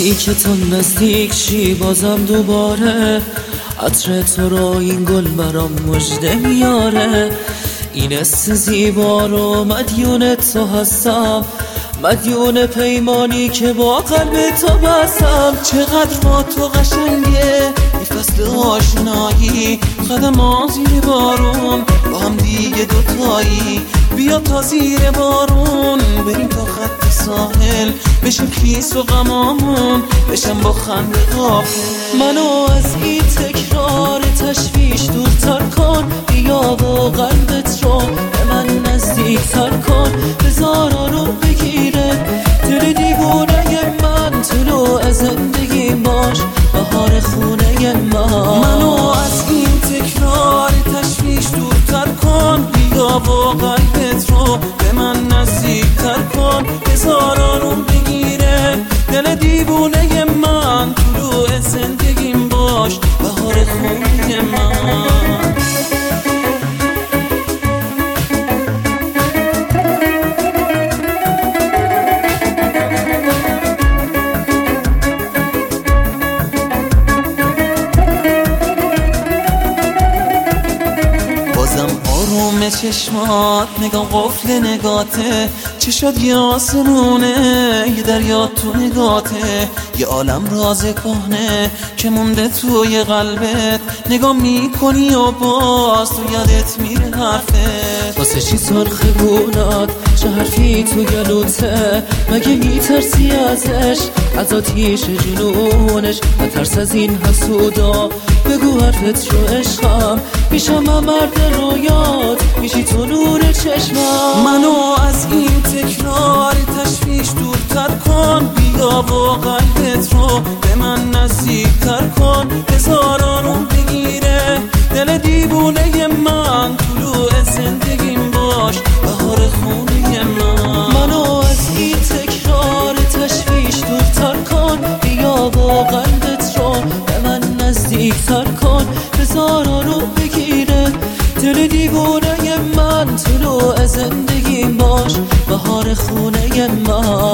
نزدیکتون نزدیک چی بازم دوباره عطر تو را این گل برام مژده میاره. این حس زیبا رو مدیون تو هستم، مدیون پیمانی که با قلب تو بستم. چقدر با تو قشنگه این فصل آشنایی، قدم زیر بارون با هم دیگه دوتایی. بیا تا زیر بارون بریم تا خط ساحل، بشیم خیس و غمامون بشم با خنده غافل. منو از این تکرار تشویش دورتر کن، بیا و قلبت رو به من نزدیکتر کن. بذار رو بگیره دل دیوونه من، طلوع زندگیم باش بهار خونه من. منو از این تکرار تشویش دورتر کن، بیا و قلبت رو به من نزدیکتر کن. بذار رو بگیره دل دیوونه من، طلوع زندگیم باش بهار خونه من. آروم چشمات نگاه قفل نگاته، چشات یه آسمونه یه دریا تو نگاته. یه عالم راز کهنه که مونده توی قلبت، نگاه میکنی و باز تو یادت میره حرفت. واسه چی سرخ گونات چه حرفی تو گلوته؟ مگه میترسی ازش از آتیش جنونش؟ نترس از این حسودا بگو حرفت رو عشقم، میشم من مرد رویات میشی تو نور چشمم. منو از این تکرار تشویش دورتر کن، بیا و قلبت رو به من نزدیکتر کن. بذار رو بگیره دل دیوونه من، طلوع زندگیم باش بهار خونه من. منو از این تکرار تشویش دورتر کن، بیا و قلبت رو به من نزدیکتر کن. بذار رو بگیره دل دیوونه من، طلوع زندگیم باش بهار خونه من.